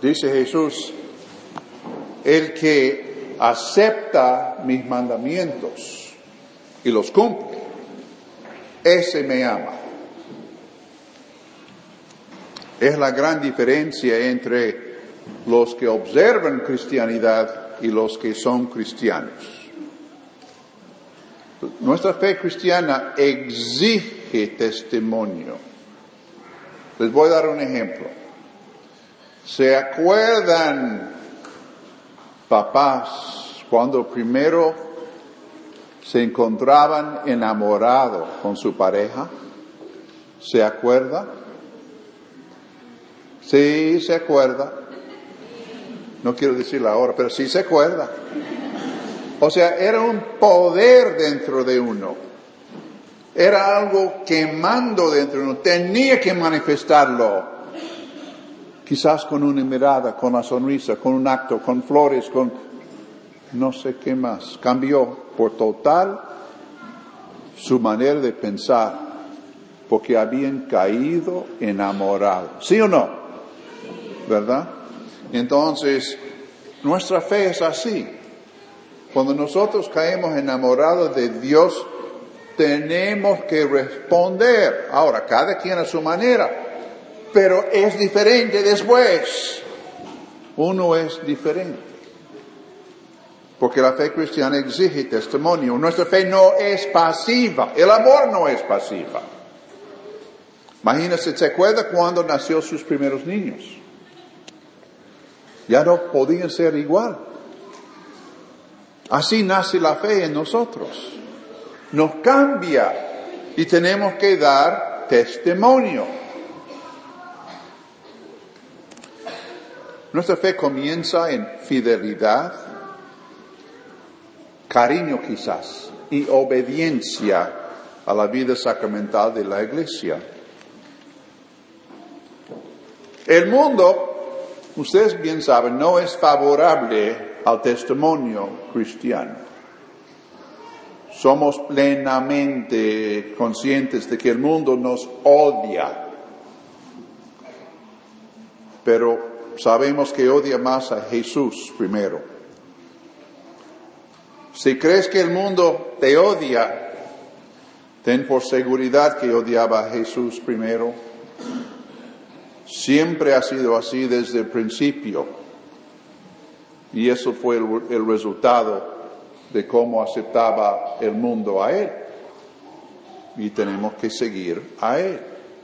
Dice Jesús, el que acepta mis mandamientos y los cumple, ese me ama. Es la gran diferencia entre los que observan cristianidad y los que son cristianos. Nuestra fe cristiana exige testimonio. Les voy a dar un ejemplo. ¿Se acuerdan, papás, cuando primero se encontraban enamorados con su pareja? ¿Se acuerda? Sí, se acuerda. No quiero decirlo ahora, pero sí se acuerda. O sea, era un poder dentro de uno. Era algo quemando dentro de uno. Tenía que manifestarlo. Quizás con una mirada, con una sonrisa, con un acto, con flores, con no sé qué más. Cambió por total su manera de pensar, porque habían caído enamorados. ¿Sí o no? ¿Verdad? Entonces, nuestra fe es así. Cuando nosotros caemos enamorados de Dios, tenemos que responder. Ahora, cada quien a su manera, pero es diferente después. Uno es diferente. Porque la fe cristiana exige testimonio. Nuestra fe no es pasiva. El amor no es pasiva. Imagínense, ¿se acuerda cuando nació sus primeros niños? Ya no podían ser igual. Así nace la fe en nosotros. Nos cambia y tenemos que dar testimonio. Nuestra fe comienza en fidelidad, cariño quizás, y obediencia a la vida sacramental de la Iglesia. El mundo, ustedes bien saben, no es favorable al testimonio cristiano. Somos plenamente conscientes de que el mundo nos odia, pero sabemos que odia más a Jesús primero. Si crees que el mundo te odia, ten por seguridad que odiaba a Jesús primero. Siempre ha sido así desde el principio. Y eso fue el resultado de cómo aceptaba el mundo a Él. Y tenemos que seguir a Él.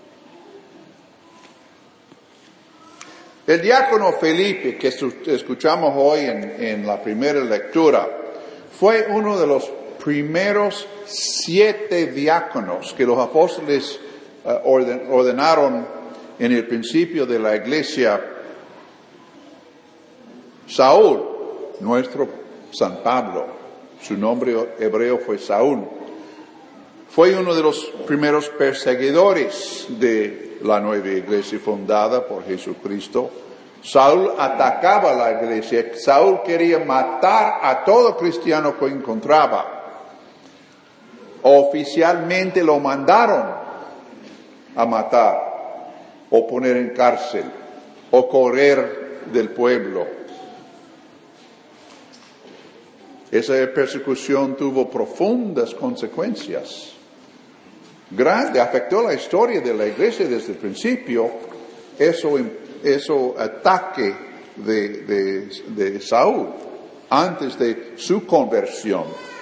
El diácono Felipe, que escuchamos hoy en la primera lectura, fue uno de los primeros 7 diáconos que los apóstoles ordenaron en el principio de la iglesia. Saúl, nuestro San Pablo, su nombre hebreo fue Saúl, fue uno de los primeros perseguidores de la nueva iglesia fundada por Jesucristo. Saúl atacaba la iglesia. Saúl quería matar a todo cristiano que encontraba. Oficialmente lo mandaron a matar, o poner en cárcel, o correr del pueblo. Esa persecución tuvo profundas consecuencias. Grande, afectó la historia de la iglesia desde el principio. Eso ataque de Saúl antes de su conversión.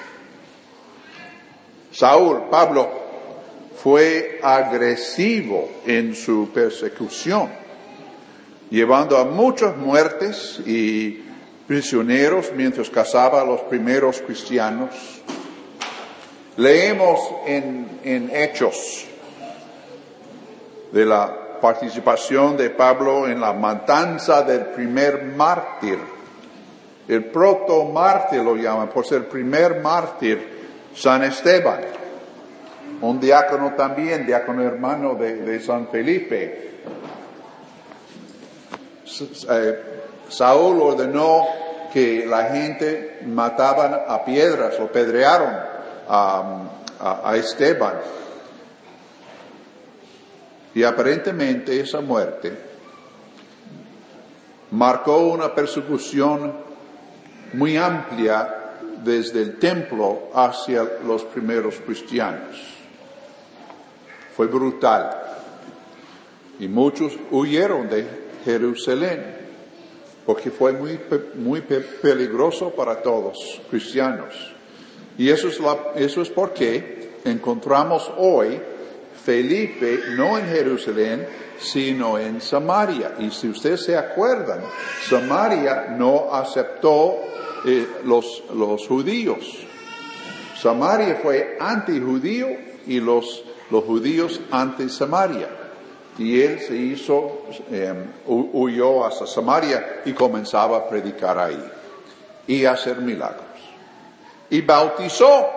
Pablo fue agresivo en su persecución, llevando a muchas muertes y prisioneros mientras cazaba a los primeros cristianos. Leemos en Hechos de la participación de Pablo en la matanza del primer mártir. El protomártir lo llaman, por ser el primer mártir, San Esteban. Un diácono también, diácono hermano de San Felipe. Saúl ordenó que la gente mataban a piedras, o pedrearon a Esteban. Y aparentemente esa muerte marcó una persecución muy amplia desde el templo hacia los primeros cristianos. Fue brutal. Y muchos huyeron de Jerusalén porque fue muy peligroso para todos cristianos. Y eso es porque encontramos hoy Felipe no en Jerusalén, sino en Samaria. Y si ustedes se acuerdan, Samaria no aceptó los judíos. Samaria fue antijudío y los judíos anti-Samaria. Y él huyó hasta Samaria y comenzaba a predicar ahí y a hacer milagros. Y bautizó.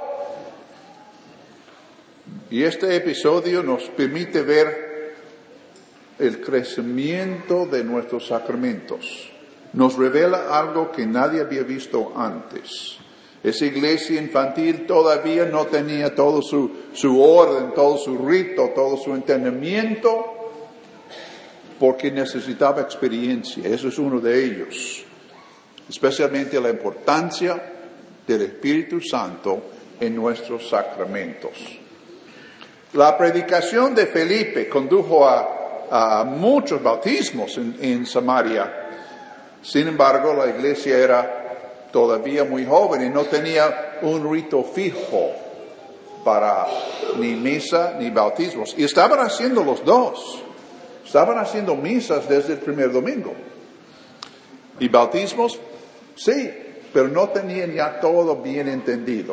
Y este episodio nos permite ver el crecimiento de nuestros sacramentos. Nos revela algo que nadie había visto antes. Esa iglesia infantil todavía no tenía todo su orden, todo su rito, todo su entendimiento, porque necesitaba experiencia. Eso es uno de ellos. Especialmente la importancia del Espíritu Santo en nuestros sacramentos. La predicación de Felipe condujo a muchos bautismos en Samaria. Sin embargo, la iglesia era todavía muy joven y no tenía un rito fijo para ni misa ni bautismos. Y estaban haciendo los dos. Estaban haciendo misas desde el primer domingo. Y bautismos, sí, pero no tenían ya todo bien entendido.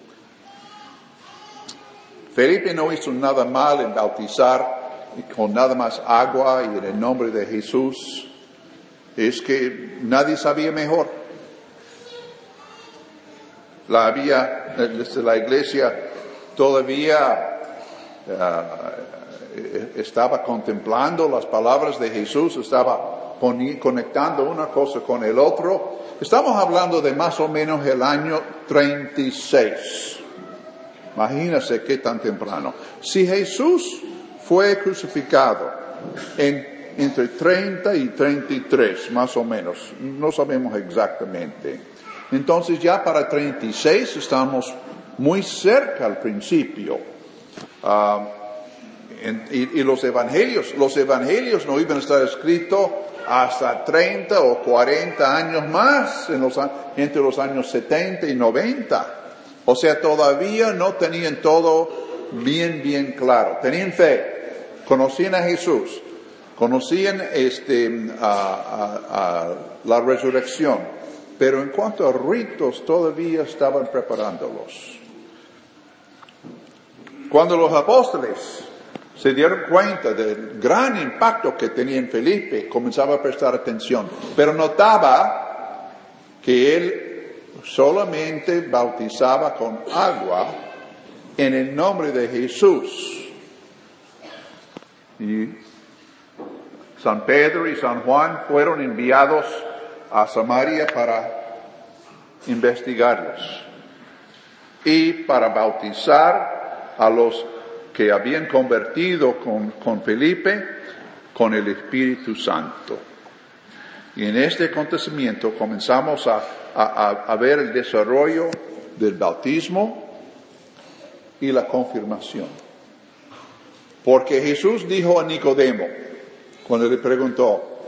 Felipe no hizo nada mal en bautizar con nada más agua y en el nombre de Jesús. Es que nadie sabía mejor. La iglesia todavía estaba contemplando las palabras de Jesús, estaba conectando una cosa con el otro. Estamos hablando de más o menos el año 36. Imagínense qué tan temprano. Si Jesús fue crucificado entre 30 y 33, más o menos, no sabemos exactamente. Entonces ya para 36 estamos muy cerca al principio. Y los evangelios no iban a estar escritos hasta 30 o 40 años más, entre los años 70 y 90. O sea, todavía no tenían todo bien claro. Tenían fe, conocían a Jesús, conocían la resurrección, pero en cuanto a ritos todavía estaban preparándolos. Cuando los apóstoles se dieron cuenta del gran impacto que tenía en Felipe, comenzaba a prestar atención, pero notaba que él solamente bautizaba con agua en el nombre de Jesús. Y San Pedro y San Juan fueron enviados a Samaria para investigarlos y para bautizar a los que habían convertido con Felipe con el Espíritu Santo. Y en este acontecimiento comenzamos a ver el desarrollo del bautismo y la confirmación. Porque Jesús dijo a Nicodemo, cuando le preguntó,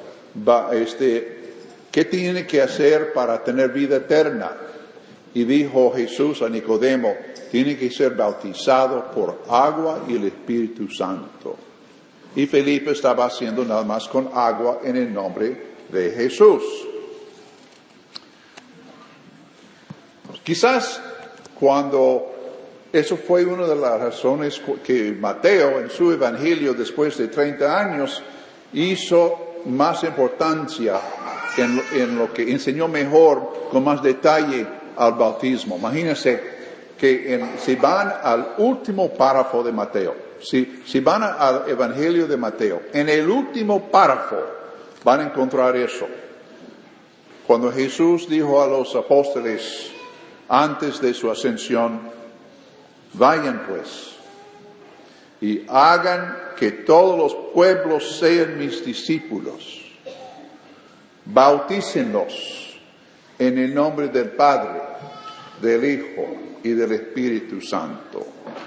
¿qué tiene que hacer para tener vida eterna? Y dijo Jesús a Nicodemo, tiene que ser bautizado por agua y el Espíritu Santo. Y Felipe estaba haciendo nada más con agua en el nombre de Jesús. Quizás eso fue una de las razones que Mateo en su evangelio después de 30 años hizo más importancia en lo que enseñó mejor, con más detalle al bautismo. Imagínense que si van al último párrafo de Mateo, si van al evangelio de Mateo, en el último párrafo van a encontrar eso. Cuando Jesús dijo a los apóstoles antes de su ascensión, vayan pues y hagan que todos los pueblos sean mis discípulos. bautícenlos en el nombre del Padre, del Hijo y del Espíritu Santo.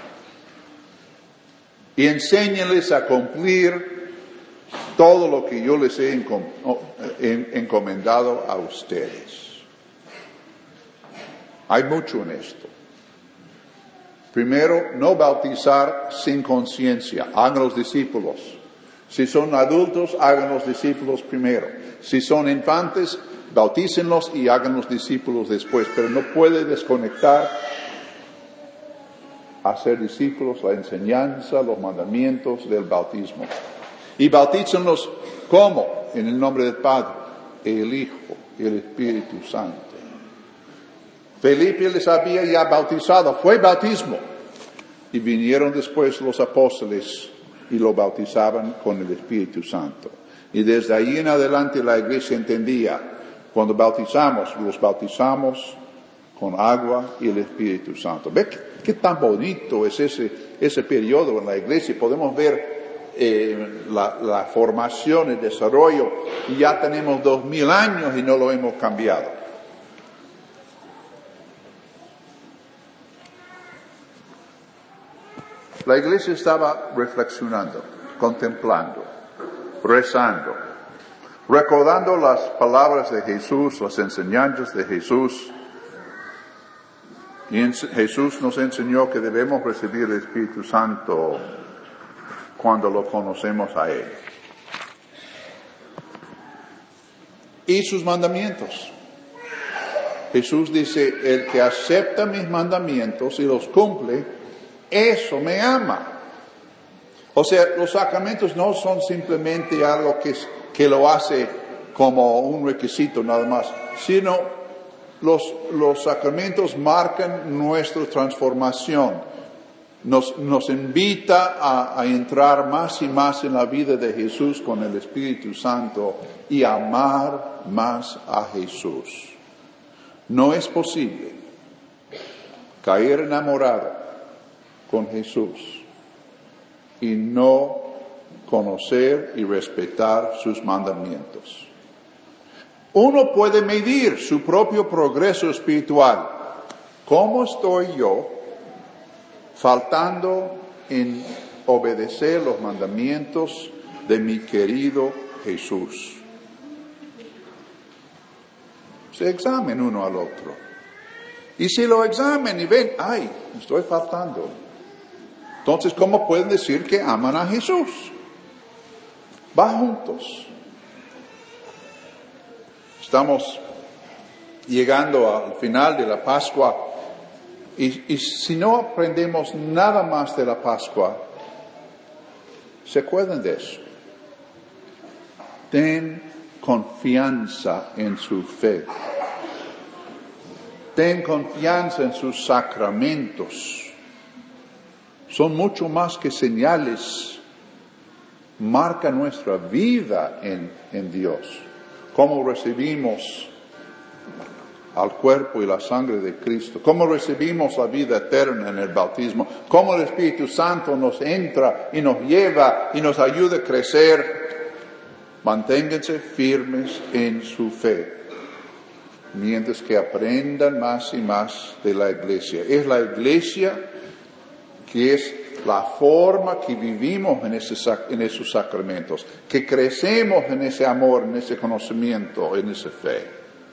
Y enséñenles a cumplir todo lo que yo les he encomendado a ustedes. Hay mucho en esto. Primero, no bautizar sin conciencia. Hagan los discípulos. Si son adultos, hagan los discípulos primero. Si son infantes, bautícenlos y hagan los discípulos después. Pero no puede desconectar hacer discípulos, la enseñanza, los mandamientos del bautismo. Y bautícenlos ¿cómo? En el nombre del Padre, el Hijo y el Espíritu Santo. Felipe les había ya bautizado, fue bautismo. Y vinieron después los apóstoles y lo bautizaban con el Espíritu Santo. Y desde ahí en adelante la iglesia entendía, cuando bautizamos, los bautizamos con agua y el Espíritu Santo. ¿Ve qué tan bonito es ese periodo en la iglesia? Podemos ver la formación, el desarrollo, y ya tenemos 2000 años y no lo hemos cambiado. La iglesia estaba reflexionando, contemplando, rezando, recordando las palabras de Jesús, las enseñanzas de Jesús. Y Jesús nos enseñó que debemos recibir el Espíritu Santo cuando lo conocemos a Él. Y sus mandamientos. Jesús dice, el que acepta mis mandamientos y los cumple, eso me ama. O sea, los sacramentos no son simplemente algo que lo hace como un requisito nada más, sino los sacramentos marcan nuestra transformación. Nos invita a entrar más y más en la vida de Jesús con el Espíritu Santo y amar más a Jesús. No es posible caer enamorado con Jesús y no conocer y respetar sus mandamientos. Uno puede medir su propio progreso espiritual. ¿Cómo estoy yo faltando en obedecer los mandamientos de mi querido Jesús? Se examinen uno al otro. Y si lo examinan y ven, ay, estoy faltando. Entonces, ¿cómo pueden decir que aman a Jesús? Va juntos. Estamos llegando al final de la Pascua y si no aprendemos nada más de la Pascua, ¿se acuerdan de eso? Ten confianza en su fe. Ten confianza en sus sacramentos. Son mucho más que señales. Marca nuestra vida en Dios. Cómo recibimos al cuerpo y la sangre de Cristo. Cómo recibimos la vida eterna en el bautismo. Cómo el Espíritu Santo nos entra y nos lleva y nos ayuda a crecer. Manténganse firmes en su fe, mientras que aprendan más y más de la iglesia. Es la iglesia que es la forma que vivimos en esos sacramentos, que crecemos en ese amor, en ese conocimiento, en esa fe.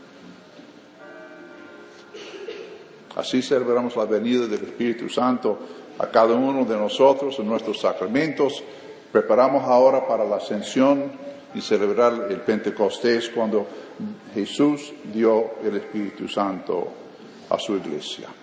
Así celebramos la venida del Espíritu Santo a cada uno de nosotros en nuestros sacramentos. Preparamos ahora para la ascensión y celebrar el Pentecostés cuando Jesús dio el Espíritu Santo a su iglesia.